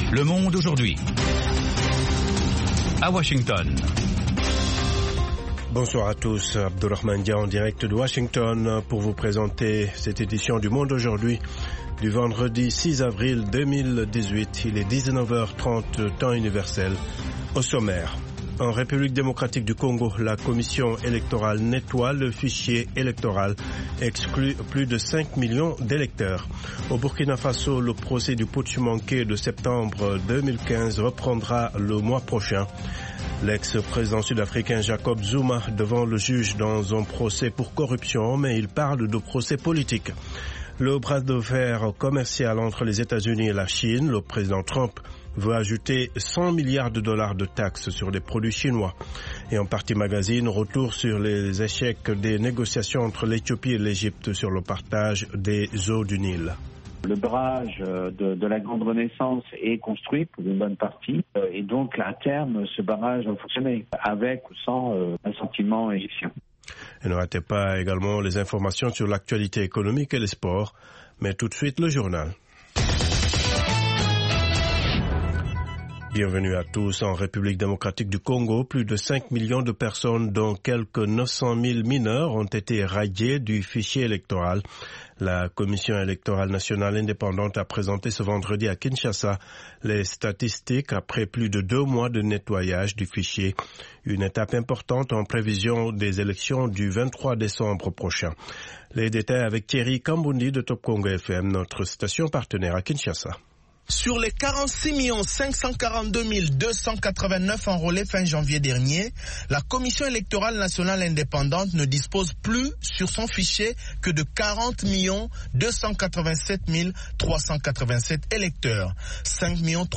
Le Monde aujourd'hui. À Washington. Bonsoir à tous, Abdulrahman Dia en direct de Washington pour vous présenter cette édition du Monde aujourd'hui du vendredi 6 avril 2018. Il est 19h30 temps universel. Au sommaire, en République démocratique du Congo, la commission électorale nettoie le fichier électoral, exclut plus de 5 millions d'électeurs. Au Burkina Faso, le procès du putsch manqué de septembre 2015 reprendra le mois prochain. L'ex-président sud-africain Jacob Zuma devant le juge dans un procès pour corruption, mais il parle de procès politique. Le bras de fer commercial entre les États-Unis et la Chine, le président Trump veut ajouter 100 milliards de dollars de taxes sur les produits chinois. Et en partie magazine, retour sur les échecs des négociations entre l'Éthiopie et l'Égypte sur le partage des eaux du Nil. Le barrage de la Grande Renaissance est construit pour une bonne partie et donc à terme ce barrage va fonctionner avec ou sans assentiment égyptien. Et ne ratez pas également les informations sur l'actualité économique et les sports, mais tout de suite le journal. Bienvenue à tous. En République démocratique du Congo, plus de 5 millions de personnes, dont quelques 900 000 mineurs, ont été radiées du fichier électoral. La Commission électorale nationale indépendante a présenté ce vendredi à Kinshasa les statistiques après plus de 2 mois de nettoyage du fichier. Une étape importante en prévision des élections du 23 décembre prochain. Les détails avec Thierry Kambundi de Top Congo FM, notre station partenaire à Kinshasa. Sur les 46 542 289 enrôlés fin janvier dernier, la Commission électorale nationale indépendante ne dispose plus sur son fichier que de 40 287 387 électeurs. 5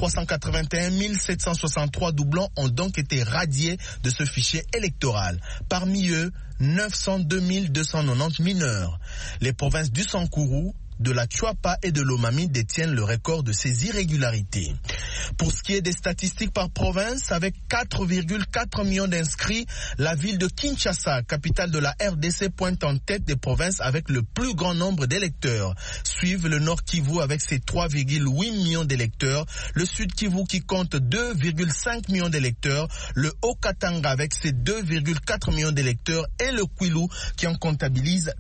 381 763 doublons ont donc été radiés de ce fichier électoral. Parmi eux, 902 290 mineurs. Les provinces du Sankourou, de la Tchouapa et de l'Omami détiennent le record de ces irrégularités. Pour ce qui est des statistiques par province, avec 4,4 millions d'inscrits, la ville de Kinshasa, capitale de la RDC, pointe en tête des provinces avec le plus grand nombre d'électeurs. Suivent le Nord Kivu avec ses 3,8 millions d'électeurs, le Sud Kivu qui compte 2,5 millions d'électeurs, le Haut-Katanga avec ses 2,4 millions d'électeurs et le Kwilu qui en comptabilise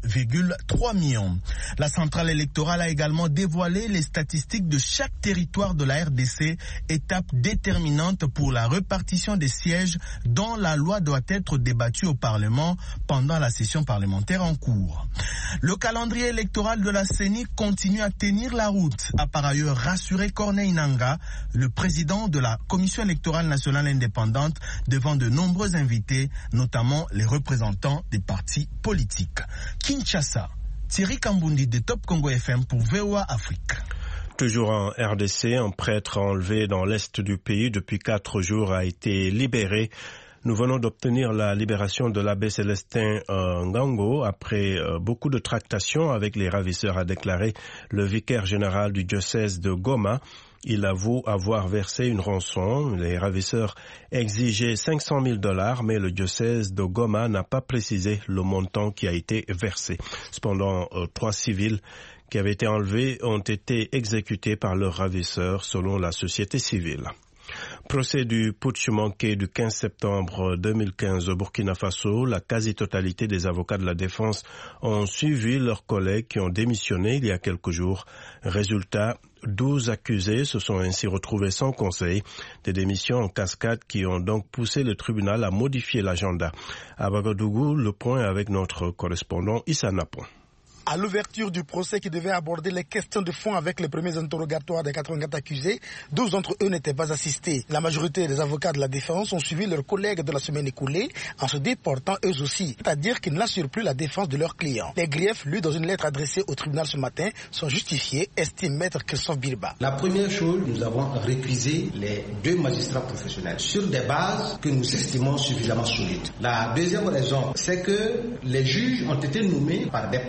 2,3 millions. La centrale électorale a également dévoilé les statistiques de chaque territoire de la RDC, étape déterminante pour la répartition des sièges dont la loi doit être débattue au Parlement pendant la session parlementaire en cours. Le calendrier électoral de la CENI continue à tenir la route, a par ailleurs rassuré Corneille Nangaa, le président de la Commission électorale nationale indépendante, devant de nombreux invités, notamment les représentants des partis politiques. Kinshasa, Thierry Kambundi de Top Congo FM pour VOA Afrique. Toujours en RDC, un prêtre enlevé dans l'est du pays depuis 4 jours a été libéré. Nous venons d'obtenir la libération de l'abbé Célestin Ngango après beaucoup de tractations avec les ravisseurs, a déclaré le vicaire général du diocèse de Goma. Il avoue avoir versé une rançon. Les ravisseurs exigeaient 500 000 $, mais le diocèse de Goma n'a pas précisé le montant qui a été versé. Cependant, 3 civils qui avaient été enlevés ont été exécutés par leurs ravisseurs, selon la société civile. Procès du putsch manqué du 15 septembre 2015 au Burkina Faso, la quasi-totalité des avocats de la défense ont suivi leurs collègues qui ont démissionné il y a quelques jours. Résultat, 12 accusés se sont ainsi retrouvés sans conseil, des démissions en cascade qui ont donc poussé le tribunal à modifier l'agenda. À Ouagadougou, le point avec notre correspondant Issa Napon. À l'ouverture du procès qui devait aborder les questions de fond avec les premiers interrogatoires des 84 accusés, 12 d'entre eux n'étaient pas assistés. La majorité des avocats de la défense ont suivi leurs collègues de la semaine écoulée en se déportant eux aussi, c'est-à-dire qu'ils n'assurent plus la défense de leurs clients. Les griefs lus dans une lettre adressée au tribunal ce matin sont justifiés, estime maître Christophe Birba. La première chose, nous avons récusé les 2 magistrats professionnels sur des bases que nous estimons suffisamment solides. La deuxième raison, c'est que les juges ont été nommés par des partis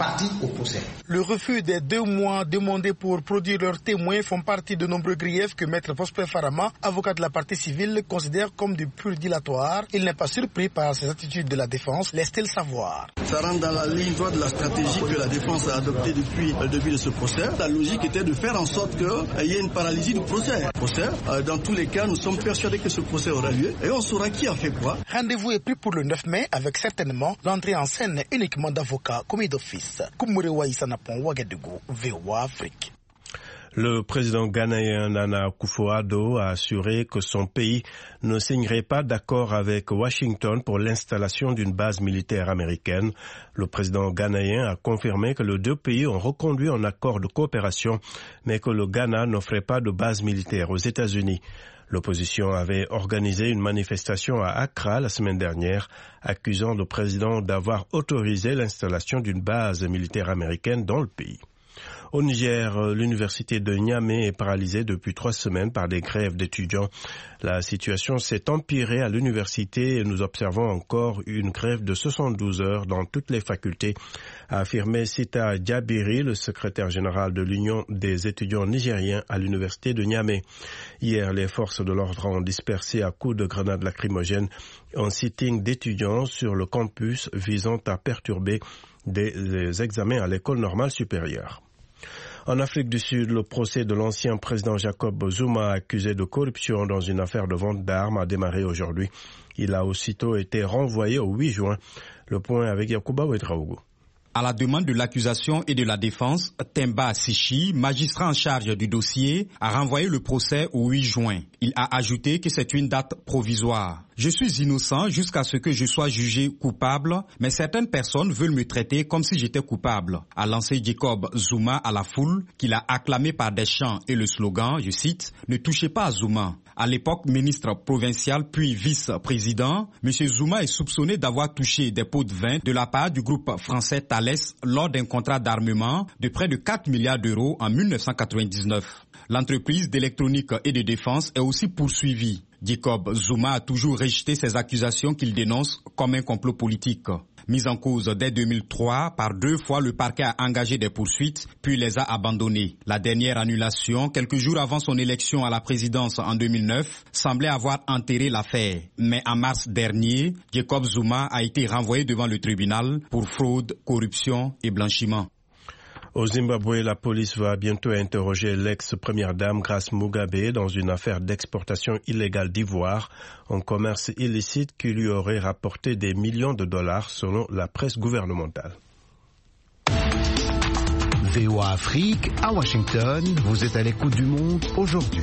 au procès. Le refus des 2 mois demandés pour produire leurs témoins font partie de nombreux griefs que Maître Prosper Farama, avocat de la partie civile, considère comme du pur dilatoire. Il n'est pas surpris par ces attitudes de la défense, laisse-t-il savoir. Ça rentre dans la ligne droite de la stratégie que la défense a adoptée depuis le début de ce procès. La logique était de faire en sorte qu'il y ait une paralysie du procès. Dans tous les cas, nous sommes persuadés que ce procès aura lieu et on saura qui a fait quoi. Rendez-vous est pris pour le 9 mai avec certainement l'entrée en scène uniquement d'avocats commis d'office. Koumoure Isanapon Ouagadougou, VOA Afrique. Le président ghanéen Nana Akufo-Addo a assuré que son pays ne signerait pas d'accord avec Washington pour l'installation d'une base militaire américaine. Le président ghanéen a confirmé que les 2 pays ont reconduit un accord de coopération, mais que le Ghana n'offrait pas de base militaire aux États-Unis. L'opposition avait organisé une manifestation à Accra la semaine dernière, accusant le président d'avoir autorisé l'installation d'une base militaire américaine dans le pays. Au Niger, l'université de Niamey est paralysée depuis 3 semaines par des grèves d'étudiants. La situation s'est empirée à l'université et nous observons encore une grève de 72 heures dans toutes les facultés, a affirmé Sita Djabiri, le secrétaire général de l'Union des étudiants nigériens à l'université de Niamey. Hier, les forces de l'ordre ont dispersé à coups de grenades lacrymogènes un sitting d'étudiants sur le campus visant à perturber des examens à l'école normale supérieure. En Afrique du Sud, le procès de l'ancien président Jacob Zuma accusé de corruption dans une affaire de vente d'armes a démarré aujourd'hui. Il a aussitôt été renvoyé au 8 juin. Le point avec Yacouba Ouedraogo. À la demande de l'accusation et de la défense, Temba Sichi, magistrat en charge du dossier, a renvoyé le procès au 8 juin. Il a ajouté que c'est une date provisoire. Je suis innocent jusqu'à ce que je sois jugé coupable, mais certaines personnes veulent me traiter comme si j'étais coupable, a lancé Jacob Zuma à la foule, qu'il a acclamé par des chants et le slogan, je cite, « Ne touchez pas à Zuma ». À l'époque ministre provincial puis vice-président, M. Zuma est soupçonné d'avoir touché des pots de vin de la part du groupe français Thales lors d'un contrat d'armement de près de 4 milliards d'euros en 1999. L'entreprise d'électronique et de défense est aussi poursuivie. Jacob Zuma a toujours rejeté ces accusations qu'il dénonce comme un complot politique. Mis en cause dès 2003, par 2 fois le parquet a engagé des poursuites, puis les a abandonnées. La dernière annulation, quelques jours avant son élection à la présidence en 2009, semblait avoir enterré l'affaire. Mais en mars dernier, Jacob Zuma a été renvoyé devant le tribunal pour fraude, corruption et blanchiment. Au Zimbabwe, la police va bientôt interroger l'ex-première dame Grace Mugabe dans une affaire d'exportation illégale d'ivoire, un commerce illicite qui lui aurait rapporté des millions de dollars selon la presse gouvernementale. VOA Afrique, à Washington, vous êtes à l'écoute du monde aujourd'hui.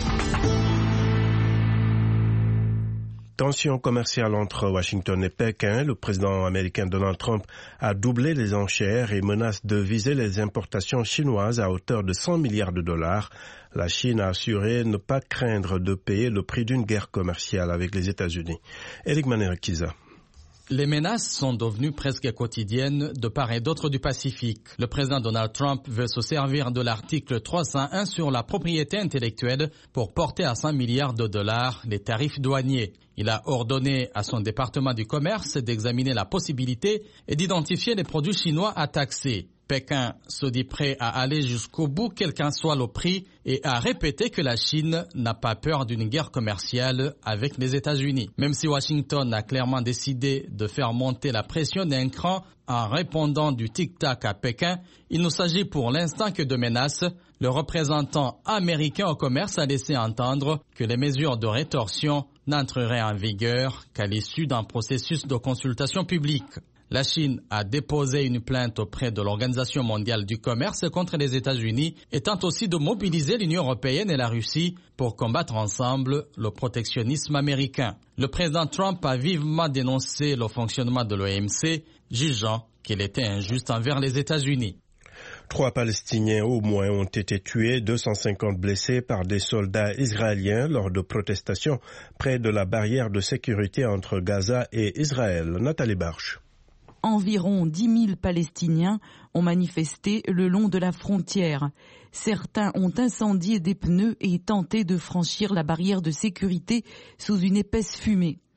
Tension commerciale entre Washington et Pékin, le président américain Donald Trump a doublé les enchères et menace de viser les importations chinoises à hauteur de 100 milliards de dollars. La Chine a assuré ne pas craindre de payer le prix d'une guerre commerciale avec les États-Unis. Eric Manerekiza. Les menaces sont devenues presque quotidiennes de part et d'autre du Pacifique. Le président Donald Trump veut se servir de l'article 301 sur la propriété intellectuelle pour porter à 100 milliards de dollars les tarifs douaniers. Il a ordonné à son département du commerce d'examiner la possibilité et d'identifier les produits chinois à taxer. Pékin se dit prêt à aller jusqu'au bout, quel qu'en soit le prix, et a répété que la Chine n'a pas peur d'une guerre commerciale avec les États-Unis. Même si Washington a clairement décidé de faire monter la pression d'un cran en répondant du tic-tac à Pékin, il ne s'agit pour l'instant que de menaces. Le représentant américain au commerce a laissé entendre que les mesures de rétorsion n'entreraient en vigueur qu'à l'issue d'un processus de consultation publique. La Chine a déposé une plainte auprès de l'Organisation mondiale du commerce contre les États-Unis et tente aussi de mobiliser l'Union européenne et la Russie pour combattre ensemble le protectionnisme américain. Le président Trump a vivement dénoncé le fonctionnement de l'OMC, jugeant qu'il était injuste envers les États-Unis. 3 Palestiniens au moins ont été tués, 250 blessés par des soldats israéliens lors de protestations près de la barrière de sécurité entre Gaza et Israël. Nathalie Barche. Environ 10 000 Palestiniens ont manifesté le long de la frontière. Certains ont incendié des pneus et tenté de franchir la barrière de sécurité sous une épaisse fumée.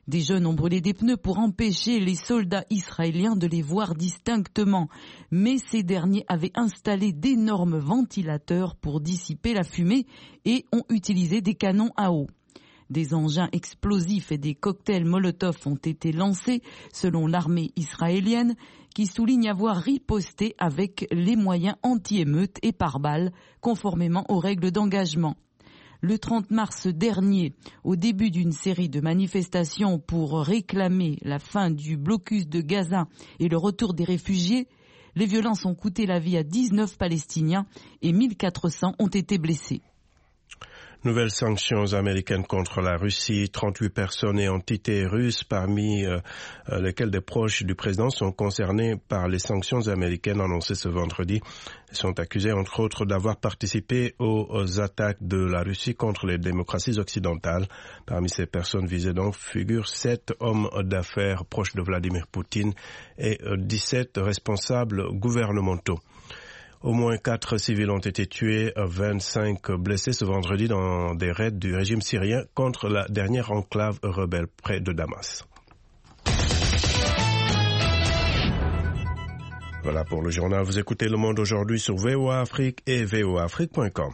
Des jeunes ont brûlé des pneus pour empêcher les soldats israéliens de les voir distinctement. Mais ces derniers avaient installé d'énormes ventilateurs pour dissiper la fumée et ont utilisé des canons à eau. Des engins explosifs et des cocktails Molotov ont été lancés selon l'armée israélienne qui souligne avoir riposté avec les moyens anti-émeutes et par balles conformément aux règles d'engagement. Le 30 mars dernier, au début d'une série de manifestations pour réclamer la fin du blocus de Gaza et le retour des réfugiés, les violences ont coûté la vie à 19 Palestiniens et 1400 ont été blessés. Nouvelles sanctions américaines contre la Russie. 38 personnes et entités russes, parmi lesquelles des proches du président, sont concernées par les sanctions américaines annoncées ce vendredi. Elles sont accusées, entre autres, d'avoir participé aux attaques de la Russie contre les démocraties occidentales. Parmi ces personnes visées donc figurent 7 hommes d'affaires proches de Vladimir Poutine et 17 responsables gouvernementaux. Au moins 4 civils ont été tués, 25 blessés ce vendredi dans des raids du régime syrien contre la dernière enclave rebelle près de Damas. Voilà pour le journal. Vous écoutez Le Monde aujourd'hui sur VOA Afrique et voaafrique.com.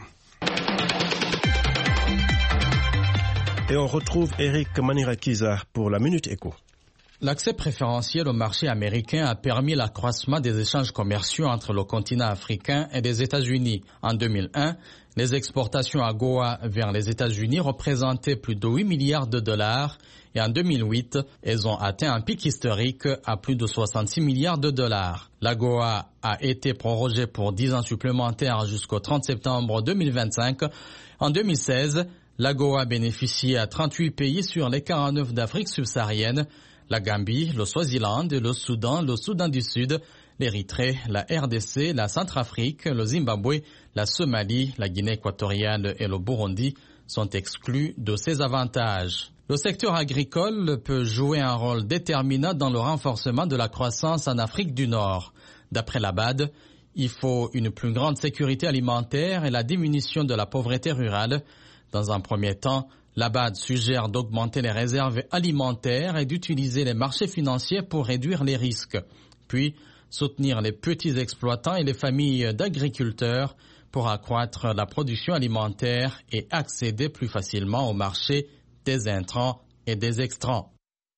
Et on retrouve Eric Manirakiza pour la Minute Éco. L'accès préférentiel au marché américain a permis l'accroissement des échanges commerciaux entre le continent africain et les États-Unis. En 2001, les exportations AGOA vers les États-Unis représentaient plus de 8 milliards de dollars et en 2008, elles ont atteint un pic historique à plus de 66 milliards de dollars. L'AGOA a été prorogée pour 10 ans supplémentaires jusqu'au 30 septembre 2025. En 2016, l'AGOA bénéficiait à 38 pays sur les 49 d'Afrique subsaharienne, la Gambie, le Swaziland, le Soudan du Sud, l'Érythrée, la RDC, la Centrafrique, le Zimbabwe, la Somalie, la Guinée équatoriale et le Burundi sont exclus de ces avantages. Le secteur agricole peut jouer un rôle déterminant dans le renforcement de la croissance en Afrique du Nord. D'après la BAD, il faut une plus grande sécurité alimentaire et la diminution de la pauvreté rurale. Dans un premier temps, la BAD suggère d'augmenter les réserves alimentaires et d'utiliser les marchés financiers pour réduire les risques. Puis, soutenir les petits exploitants et les familles d'agriculteurs pour accroître la production alimentaire et accéder plus facilement au marché des intrants et des extrants.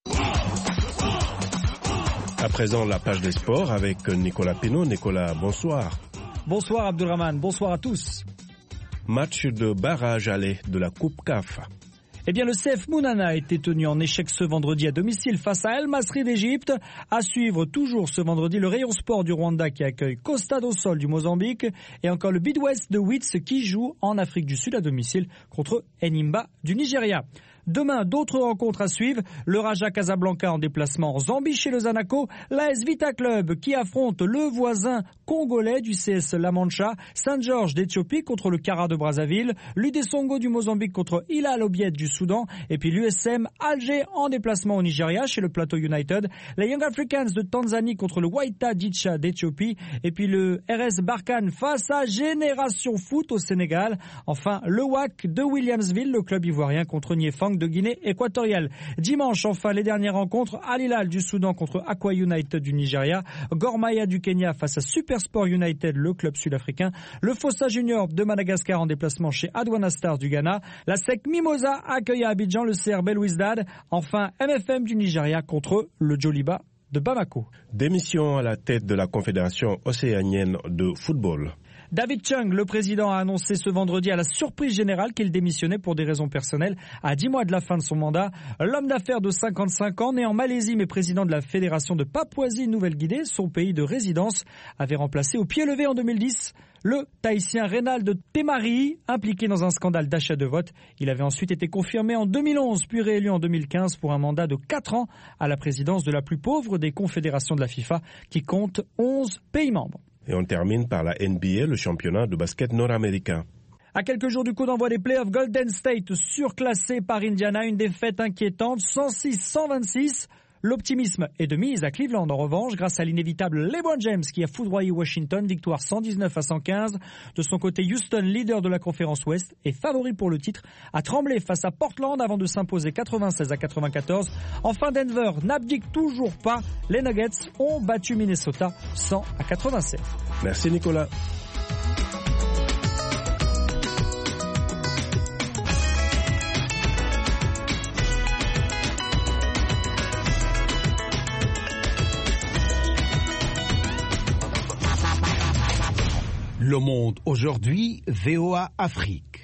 À présent, la page des sports avec Nicolas Pinault. Nicolas, bonsoir. Bonsoir Abdulrahman, bonsoir à tous. Match de barrage aller de la Coupe CAF. Eh bien, le CF Mounana a été tenu en échec ce vendredi à domicile face à El Masri d'Égypte. À suivre toujours ce vendredi le Rayon Sport du Rwanda qui accueille Costa do Sol du Mozambique et encore le Bidwest de Wits qui joue en Afrique du Sud à domicile contre Enimba du Nigeria. Demain, d'autres rencontres à suivre. Le Raja Casablanca en déplacement en Zambie chez le Zanaco. L'AS Vita Club qui affronte le voisin congolais du CS La Mancha. Saint-Georges d'Éthiopie contre le Kara de Brazzaville. L'UD Songo du Mozambique contre Hilal Obiet du Soudan. Et puis l'USM Alger en déplacement au Nigeria chez le Plateau United. Les Young Africans de Tanzanie contre le Waita Dicha d'Éthiopie. Et puis le RS Barkhane face à Génération Foot au Sénégal. Enfin, le WAC de Williamsville, le club ivoirien contre Niefang de Guinée équatoriale. Dimanche, enfin, les dernières rencontres. Al Hilal du Soudan contre Aqua United du Nigeria. Gor Mahia du Kenya face à Supersport United, le club sud-africain. Le Fossa Junior de Madagascar en déplacement chez Aduana Stars du Ghana. La SEC Mimosa accueille à Abidjan le CR Belouizdad. Enfin, MFM du Nigeria contre le Djoliba de Bamako. Démission à la tête de la Confédération océanienne de football. David Chung, le président, a annoncé ce vendredi à la surprise générale qu'il démissionnait pour des raisons personnelles à 10 mois de la fin de son mandat. L'homme d'affaires de 55 ans, né en Malaisie mais président de la Fédération de Papouasie-Nouvelle-Guinée, son pays de résidence, avait remplacé au pied levé en 2010 le Tahitien Reynald Temari, impliqué dans un scandale d'achat de vote. Il avait ensuite été confirmé en 2011 puis réélu en 2015 pour un mandat de 4 ans à la présidence de la plus pauvre des confédérations de la FIFA qui compte 11 pays membres. Et on termine par la NBA, le championnat de basket nord-américain. À quelques jours du coup d'envoi des playoffs, Golden State surclassé par Indiana, une défaite inquiétante, 106-126. L'optimisme est de mise à Cleveland en revanche grâce à l'inévitable LeBron James qui a foudroyé Washington, victoire 119-115. De son côté, Houston, leader de la conférence Ouest, est favori pour le titre, a tremblé face à Portland avant de s'imposer 96-94. Enfin, Denver n'abdique toujours pas. Les Nuggets ont battu Minnesota 100-87. Merci Nicolas. Le Monde aujourd'hui, VOA Afrique.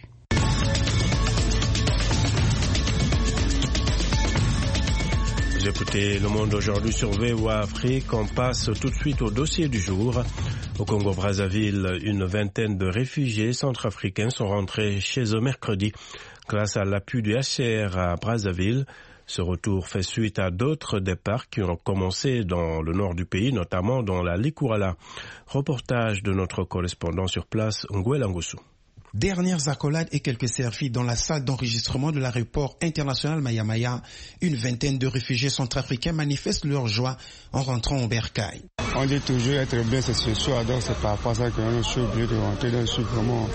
Vous écoutez Le Monde aujourd'hui sur VOA Afrique. On passe tout de suite au dossier du jour. Au Congo-Brazzaville, une vingtaine de réfugiés centrafricains sont rentrés chez eux mercredi grâce à l'appui du HCR à Brazzaville. Ce retour fait suite à d'autres départs qui ont commencé dans le nord du pays, notamment dans la Likourala. Reportage de notre correspondant sur place, Nguela Ngossou. Dernières accolades et quelques selfies dans la salle d'enregistrement de l'aéroport international Maya-Maya. Une vingtaine de réfugiés centrafricains manifestent leur joie en rentrant au bercail. On dit toujours être bien, c'est ce soir, donc c'est par rapport à ça que je suis obligé de rentrer, donc je suis vraiment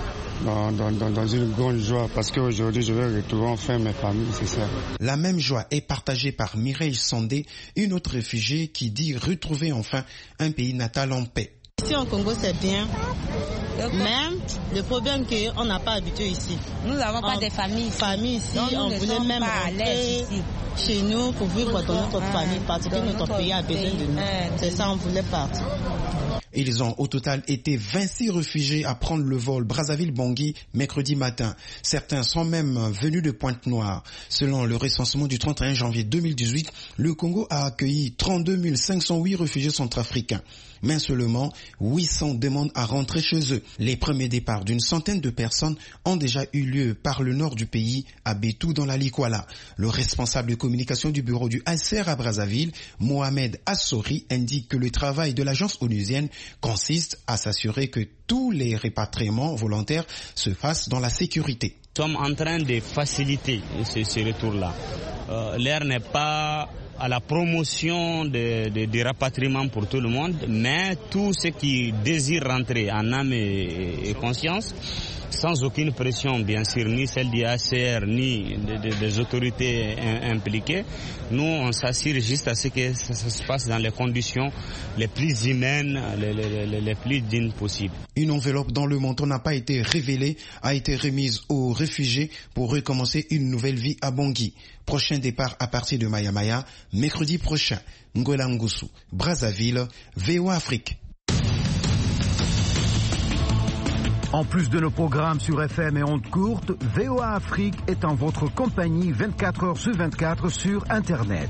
dans une grande joie parce qu'aujourd'hui je vais retrouver enfin mes familles, c'est ça. La même joie est partagée par Mireille Sandé, une autre réfugiée qui dit retrouver enfin un pays natal en paix. Ici au Congo c'est bien, mais le problème c'est qu'on n'a pas habité ici. Nous n'avons pas de famille ici. Donc, on voulait même rentrer chez nous pour vivre dans notre famille parce que notre pays a besoin de nous. C'est ça, on voulait partir. Ils ont au total été 26 réfugiés à prendre le vol Brazzaville-Bangui mercredi matin. Certains sont même venus de Pointe-Noire. Selon le recensement du 31 janvier 2018, le Congo a accueilli 32 508 réfugiés centrafricains. Mais seulement 800 demandent à rentrer chez eux. Les premiers départs d'une centaine de personnes ont déjà eu lieu par le nord du pays, à Bétou dans la Likourala. Le responsable de communication du bureau du HCR à Brazzaville, Mohamed Assori, indique que le travail de l'agence onusienne consiste à s'assurer que tous les répatriements volontaires se fassent dans la sécurité. Nous sommes en train de faciliter ce retour-là. L'air n'est pas à la promotion des rapatriements pour tout le monde, mais tous ceux qui désirent rentrer en âme et conscience, sans aucune pression, bien sûr, ni celle du HCR, ni des autorités impliquées. Nous, on s'assure juste à ce que ça se passe dans les conditions les plus humaines, les plus dignes possibles. Une enveloppe dont le montant n'a pas été révélé a été remise aux réfugiés pour recommencer une nouvelle vie à Bangui. Prochain départ à partir de Maya-Maya, mercredi prochain. Nguela Ngossou, Brazzaville, VOA Afrique. En plus de nos programmes sur FM et ondes courtes, VOA Afrique est en votre compagnie 24 heures sur 24 sur Internet.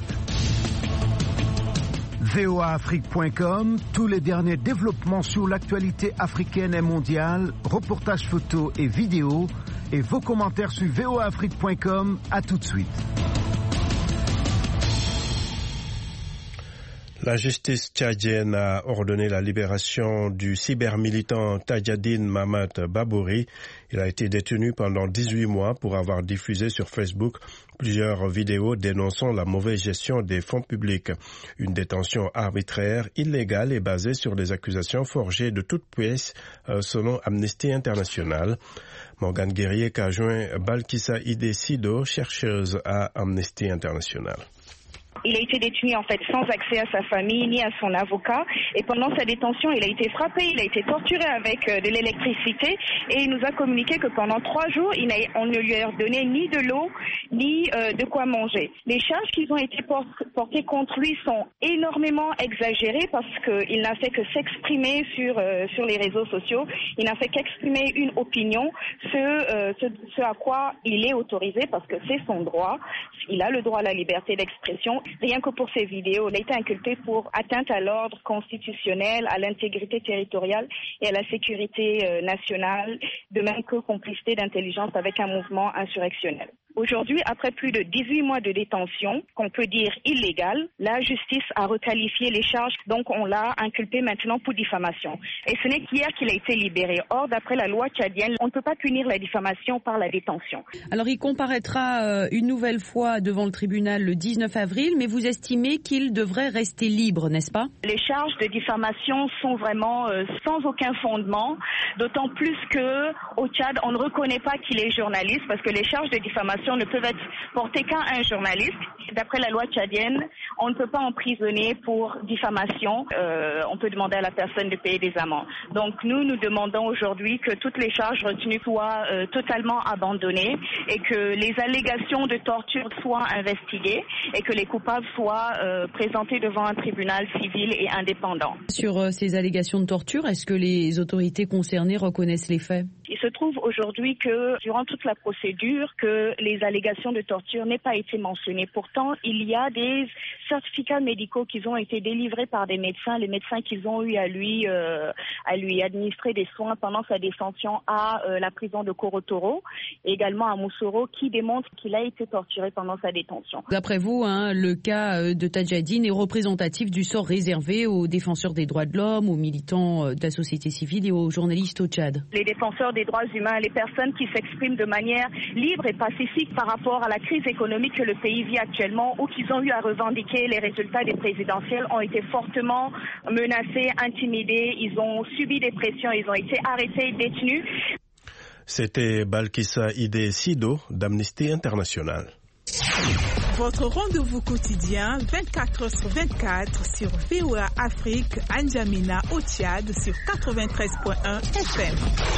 voaafrique.com, tous les derniers développements sur l'actualité africaine et mondiale, reportages photos et vidéos, et vos commentaires sur voaafrique.com. À tout de suite. La justice tchadienne a ordonné la libération du cybermilitant Tadjadine Mamad Babouri. Il a été détenu pendant 18 mois pour avoir diffusé sur Facebook plusieurs vidéos dénonçant la mauvaise gestion des fonds publics. Une détention arbitraire, illégale et basée sur des accusations forgées de toutes pièces selon Amnesty International. Morgane Guerrier qu'a joint Balkissa Idesido, chercheuse à Amnesty International. Il a été détenu en fait sans accès à sa famille ni à son avocat et pendant sa détention il a été frappé, il a été torturé avec de l'électricité et il nous a communiqué que pendant 3 jours on ne lui a donné ni de l'eau ni de quoi manger. Les charges qui ont été portées contre lui sont énormément exagérées parce qu'il n'a fait que s'exprimer sur les réseaux sociaux, il n'a fait qu'exprimer une opinion, ce à quoi il est autorisé parce que c'est son droit, il a le droit à la liberté d'expression. Rien que pour ces vidéos, il a été inculpé pour atteinte à l'ordre constitutionnel, à l'intégrité territoriale et à la sécurité nationale, de même que complicité d'intelligence avec un mouvement insurrectionnel. Aujourd'hui, après plus de 18 mois de détention, qu'on peut dire illégale, la justice a requalifié les charges, donc on l'a inculpé maintenant pour diffamation. Et ce n'est qu'hier qu'il a été libéré. Or, d'après la loi tchadienne, on ne peut pas punir la diffamation par la détention. Alors, il comparaîtra une nouvelle fois devant le tribunal le 19 avril, mais vous estimez qu'il devrait rester libre, n'est-ce pas? Les charges de diffamation sont vraiment sans aucun fondement, d'autant plus qu'au Tchad, on ne reconnaît pas qu'il est journaliste, parce que les charges de diffamation ne peuvent être portées qu'à un journaliste. D'après la loi tchadienne, on ne peut pas emprisonner pour diffamation. On peut demander à la personne de payer des amendes. Donc nous demandons aujourd'hui que toutes les charges retenues soient totalement abandonnées et que les allégations de torture soient investiguées et que les coupables soient présentés devant un tribunal civil et indépendant. Sur ces allégations de torture, est-ce que les autorités concernées reconnaissent les faits? Il se trouve aujourd'hui que durant toute la procédure, que les allégations de torture n'aient pas été mentionnées. Pourtant, il y a des certificats médicaux qui ont été délivrés par des médecins, les médecins qui ont eu à lui administrer des soins pendant sa détention à la prison de Korotoro, et également à Moussoro, qui démontrent qu'il a été torturé pendant sa détention. D'après vous, le cas de Tadjadine est représentatif du sort réservé aux défenseurs des droits de l'homme, aux militants de la société civile et aux journalistes au Tchad. Les défenseurs des droits humains, les personnes qui s'expriment de manière libre et pacifique par rapport à la crise économique que le pays vit actuellement ou qui ont eu à revendiquer les résultats des présidentielles ont été fortement menacés, intimidés, ils ont subi des pressions, ils ont été arrêtés, détenus. C'était Balkissa Ide Sido d'Amnesty International. Votre rendez-vous quotidien 24/24 sur VOA Afrique, N'Djamena au Tchad sur 93.1 FM.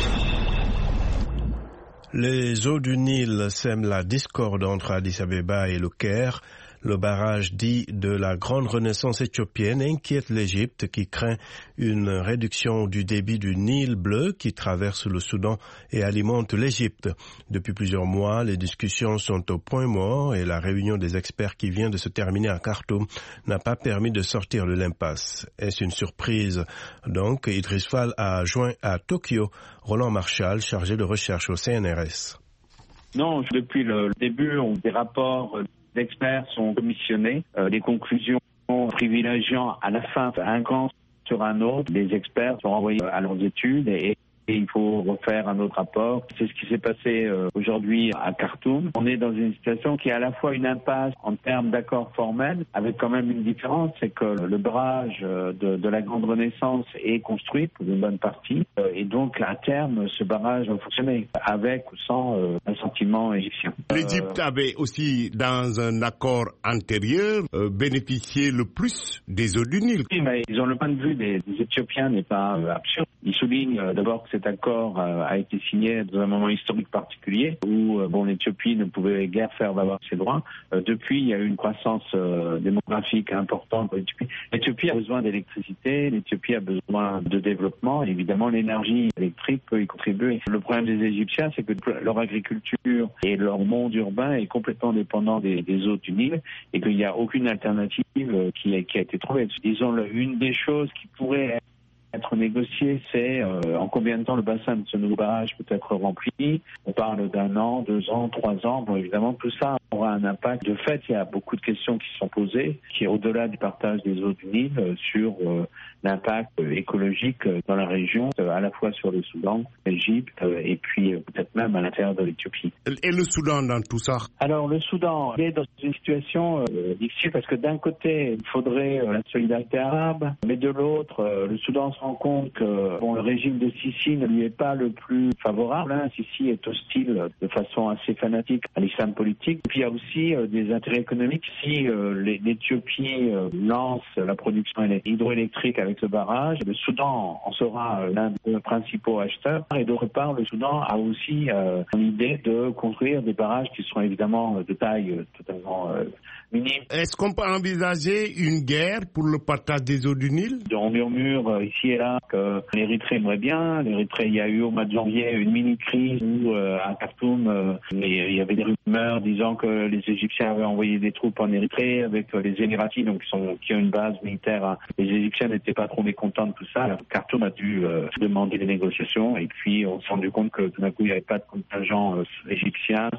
Les eaux du Nil sèment la discorde entre Addis Abeba et le Caire. Le barrage dit de la grande renaissance éthiopienne inquiète l'Égypte qui craint une réduction du débit du Nil bleu qui traverse le Soudan et alimente l'Égypte. Depuis plusieurs mois, les discussions sont au point mort et la réunion des experts qui vient de se terminer à Khartoum n'a pas permis de sortir de l'impasse. Est-ce une surprise? Donc, Idriss Fall a joint à Tokyo Roland Marshall, chargé de recherche au CNRS. Non, depuis le début, des rapports d'experts sont commissionnés, les conclusions privilégiant à la fin un camp sur un autre. Les experts sont envoyés à leurs études et il faut refaire un autre rapport. C'est ce qui s'est passé aujourd'hui à Khartoum. On est dans une situation qui est à la fois une impasse en termes d'accords formels, avec quand même une différence, c'est que le barrage de la Grande Renaissance est construit pour une bonne partie, et donc à terme, ce barrage va fonctionner avec ou sans assentiment égyptien. L'Égypte avait aussi, dans un accord antérieur, bénéficié le plus des eaux du Nil. Oui, mais ils ont le point de vue des Éthiopiens n'est pas absurde. Ils soulignent d'abord que cet accord a été signé dans un moment historique particulier où l'Éthiopie ne pouvait guère faire valoir ses droits. Depuis, il y a eu une croissance démographique importante pour l'Éthiopie. L'Éthiopie a besoin d'électricité, l'Éthiopie a besoin de développement. Évidemment, l'énergie électrique peut y contribuer. Le problème des Égyptiens, c'est que leur agriculture et leur monde urbain est complètement dépendant des eaux du Nil et qu'il n'y a aucune alternative qui a été trouvée. Disons, une des choses qui pourrait être négocié, c'est en combien de temps le bassin de ce nouveau barrage peut être rempli. On parle d'1 an, 2 ans, 3 ans. Bon, évidemment, tout ça aura un impact. De fait, il y a beaucoup de questions qui sont posées, qui est au-delà du partage des eaux du Nil, sur l'impact écologique dans la région, à la fois sur le Soudan, l'Égypte, et puis peut-être même à l'intérieur de l'Éthiopie. Et le Soudan dans tout ça? Alors, le Soudan est dans une situation difficile parce que d'un côté, il faudrait la solidarité arabe, mais de l'autre, le Soudan se rend compte que le régime de Sisi ne lui est pas le plus favorable. Sisi est hostile de façon assez fanatique à l'islam politique. Et puis il y a aussi des intérêts économiques. Si l'Éthiopie lance la production hydroélectrique avec ce barrage, le Soudan en sera l'un des principaux acheteurs. Et d'autre part, le Soudan a aussi l'idée de construire des barrages qui seront évidemment de taille totalement minime. Est-ce qu'on peut envisager une guerre pour le partage des eaux du Nil? On murmure ici et là que l'Érythrée aimerait bien. L'Érythrée, il y a eu au mois de janvier une mini-crise où à Khartoum, il y avait des rumeurs disant que les Égyptiens avaient envoyé des troupes en Érythrée avec les Émiratis, donc qui ont une base militaire. Les Égyptiens n'étaient pas trop mécontents de tout ça. Alors, Khartoum a dû demander des négociations et puis on s'est rendu compte que tout d'un coup il n'y avait pas de contingent égyptien.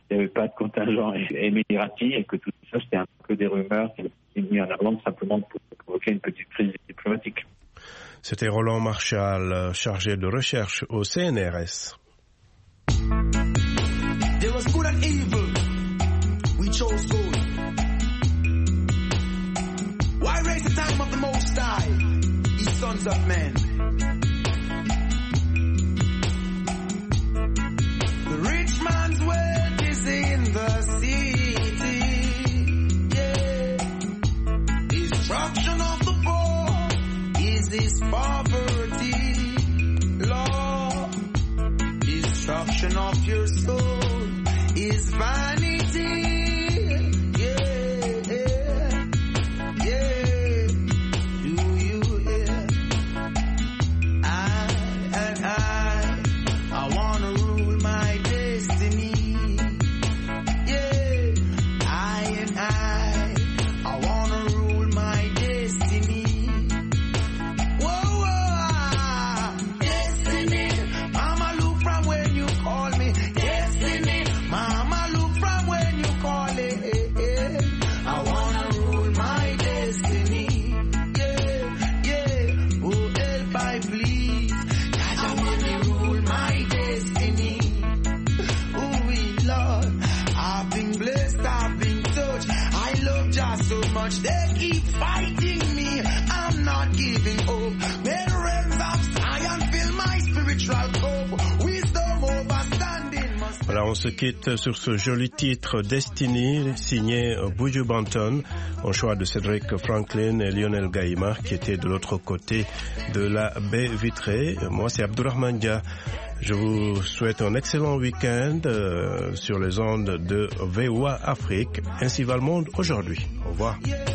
il n'y avait pas de contingent émirati et que tout ça c'était un peu des rumeurs qui étaient mises en avant simplement pour provoquer une petite crise diplomatique. C'était Roland Marchal, chargé de recherche au CNRS. There was good and evil. We chose good. Why raise the time of the Most High, ye sons of men? The rich man's wealth is in the city. Yeah. Destruction of the poor is his poverty. Lord, destruction of your soul is vanity. They keep fighting me, I'm not giving up. May the realms of Zion fill my spiritual cup. Wisdom overstanding must... Voilà, on se quitte sur ce joli titre Destiny, signé Buju Banton, en choix de Cédric Franklin et Lionel Gaïma, qui étaient de l'autre côté de la baie vitrée. Moi, c'est Abdourahmane Dia. Je vous souhaite un excellent week-end sur les ondes de VOA Afrique. Ainsi va le monde aujourd'hui. Au revoir.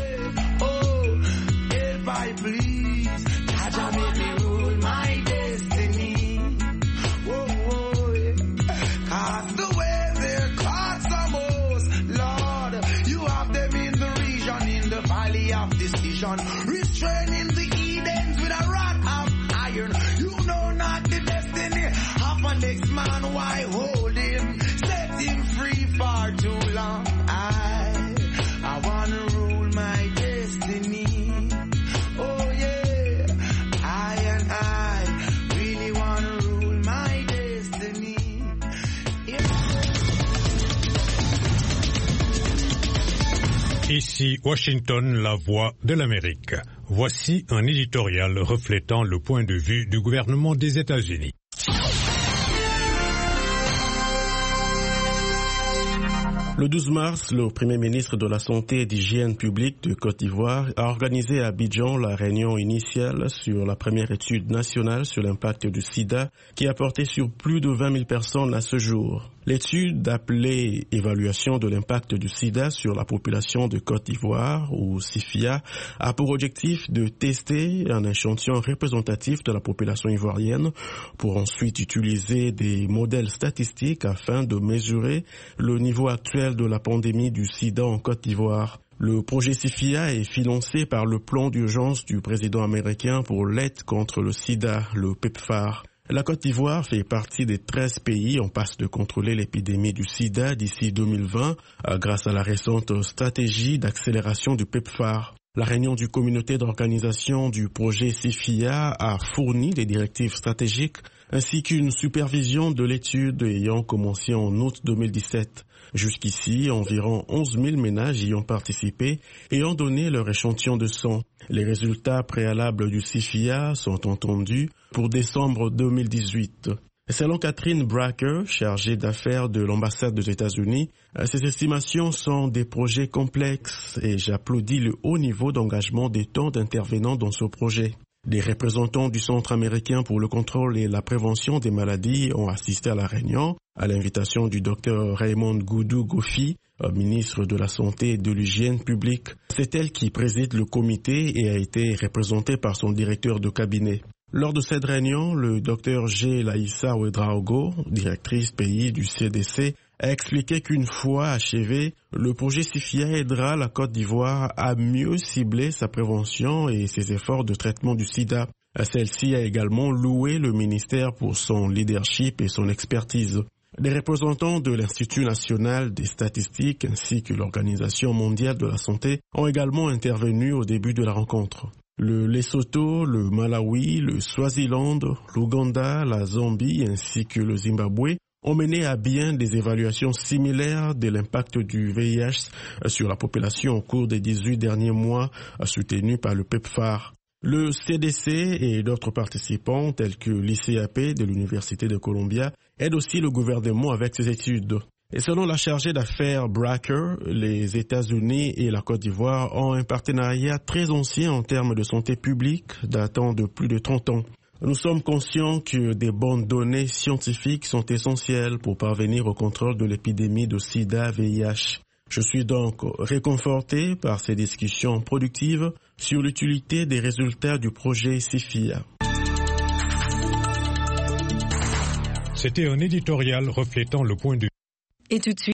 Restraining the Edens with a rod of iron. You know not the destiny of a next man. Why hold him? Set him free for too long. I wanna rule my destiny. Oh yeah, I really wanna rule my destiny. Ici Washington, la voix de l'Amérique. Voici un éditorial reflétant le point de vue du gouvernement des États-Unis. Le 12 mars, le Premier ministre de la Santé et d'Hygiène publique de Côte d'Ivoire a organisé à Abidjan la réunion initiale sur la première étude nationale sur l'impact du sida qui a porté sur plus de 20 000 personnes à ce jour. L'étude appelée Évaluation de l'impact du sida sur la population de Côte d'Ivoire, ou CIFIA, a pour objectif de tester un échantillon représentatif de la population ivoirienne pour ensuite utiliser des modèles statistiques afin de mesurer le niveau actuel de la pandémie du sida en Côte d'Ivoire. Le projet CIFIA est financé par le plan d'urgence du président américain pour l'aide contre le sida, le PEPFAR. La Côte d'Ivoire fait partie des 13 pays en passe de contrôler l'épidémie du sida d'ici 2020 grâce à la récente stratégie d'accélération du PEPFAR. La réunion du comité d'organisation du projet CIFIA a fourni des directives stratégiques ainsi qu'une supervision de l'étude ayant commencé en août 2017. Jusqu'ici, environ 11 000 ménages y ont participé et ont donné leur échantillon de sang. Les résultats préalables du CIFIA sont entendus pour décembre 2018. Selon Catherine Bracker, chargée d'affaires de l'ambassade des États-Unis, ces estimations sont des projets complexes et j'applaudis le haut niveau d'engagement des tant d'intervenants dans ce projet. Des représentants du Centre américain pour le contrôle et la prévention des maladies ont assisté à la réunion, à l'invitation du Dr Raymond Goudou Gofi, ministre de la Santé et de l'Hygiène publique. C'est elle qui préside le comité et a été représentée par son directeur de cabinet. Lors de cette réunion, le Dr G. Laïssa Ouedraogo, directrice pays du CDC, a expliqué qu'une fois achevé, le projet CIFIA aidera la Côte d'Ivoire à mieux cibler sa prévention et ses efforts de traitement du sida. Celle-ci a également loué le ministère pour son leadership et son expertise. Des représentants de l'Institut national des statistiques ainsi que l'Organisation mondiale de la santé ont également intervenu au début de la rencontre. Le Lesotho, le Malawi, le Swaziland, l'Ouganda, la Zambie ainsi que le Zimbabwe ont mené à bien des évaluations similaires de l'impact du VIH sur la population au cours des 18 derniers mois, soutenus par le PEPFAR. Le CDC et d'autres participants, tels que l'ICAP de l'Université de Columbia, aident aussi le gouvernement avec ces études. Et selon la chargée d'affaires Bracker, les États-Unis et la Côte d'Ivoire ont un partenariat très ancien en termes de santé publique, datant de plus de 30 ans. Nous sommes conscients que des bonnes données scientifiques sont essentielles pour parvenir au contrôle de l'épidémie de sida-VIH. Je suis donc réconforté par ces discussions productives sur l'utilité des résultats du projet SIFIA. C'était un éditorial reflétant le point de vue. Et tout de suite.